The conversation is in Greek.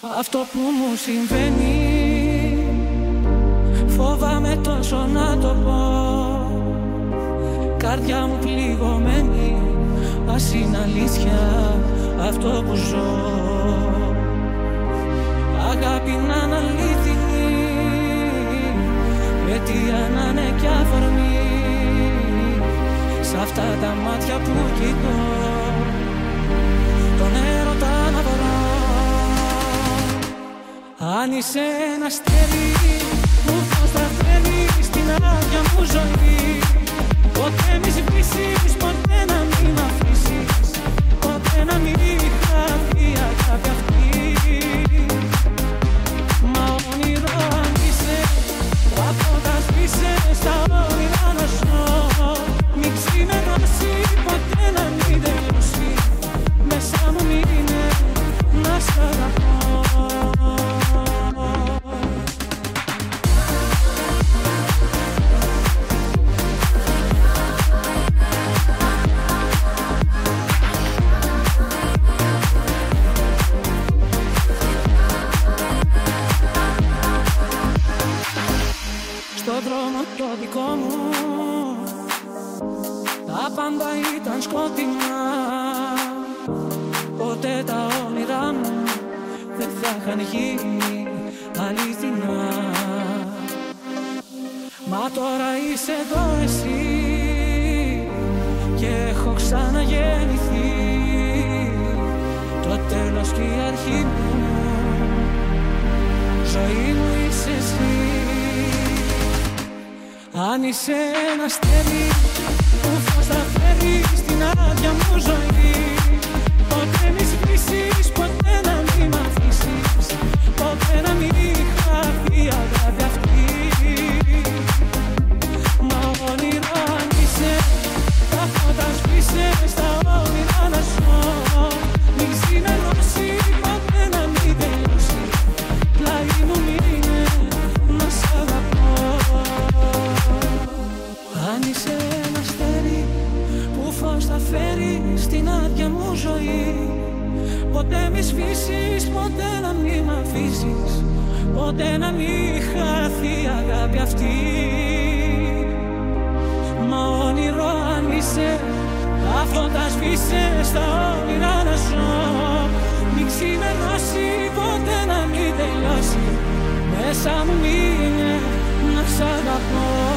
Αυτό που μου συμβαίνει φοβάμαι τόσο να το πω. Καρδιά μου πληγωμένη, ας είναι αλήθεια αυτό που ζω. Αγάπη να είναι αλήθινη, αιτία να είναι κι αφορμή. Σ' αυτά τα μάτια που κοιτώ, τον έρωτα να βρω. Αν είσαι ένα αστέρι που φως θα φέρει στην άδεια μου ζωή, ποτέ μη σβήσεις, ποτέ να μην μ' αφήσεις, ποτέ να μην χαθεί η αγάπη αυτή. Μα όνειρο αν είσαι, τα φώτα σβήσε, στα όνειρα να ζω. Μην ξημερώσει, ποτέ να μην τελειώσει, μέσα μου μείνε να σ' αγαπώ. Στον δρόμο το δικό μου τα πάντα ήταν σκοτεινά. Ποτέ τα όνειρά μου δεν θα είχαν γίνει αληθινά. Μα τώρα είσαι εδώ εσύ και έχω ξαναγεννηθεί. Το τέλος και η αρχή μου, ζωή μου είσαι εσύ. Αν είσαι ένα αστέρι που φως θα φέρει στην άδεια μου ζωή, ποτέ μη σβήσεις, ποτέ να μην μ' αφήσεις, ποτέ να μην χαθεί η αγάπη αυτή. Μα όνειρο αν είσαι, τα φώτα σβήσε, στα όνειρα να ζω. Μην ξημερώσει, ποτέ να μην τελειώσει, πλάι μου μείνε να σ' αγαπώ. Αν είσαι ένα αστέρι που φως θα φέρει στην άδεια μου ζωή, ποτέ μη σβήσεις, ποτέ να μην μ' αφήσεις, ποτέ να μην χαθεί η αγάπη αυτή. Μα όνειρο αν είσαι, τα φώτα σβήσε, στα όνειρα να ζω. Μην ξημερώσει, ποτέ να μην τελειώσει, μέσα μου μείνε να σ' αγαπώ.